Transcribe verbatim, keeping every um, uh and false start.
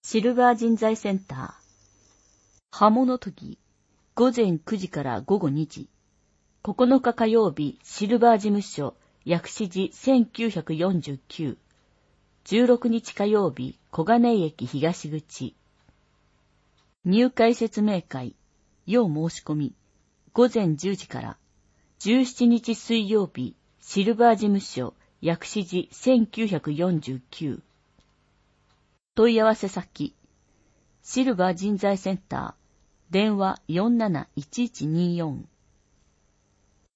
シルバー人材センター。刃物研ぎ、午前くじから午後にじ。ここのか火曜日、シルバー事務所、薬師寺せんきゅうひゃくよんじゅうきゅう。じゅうろくにち火曜日、小金井駅東口。入会説明会、要申し込み、午前じゅうじから。じゅうしちにち水曜日、シルバー事務所、薬師寺せんきゅうひゃくよんじゅうきゅう。問い合わせ先、シルバー人材センター、電話 よんなないちいちによん。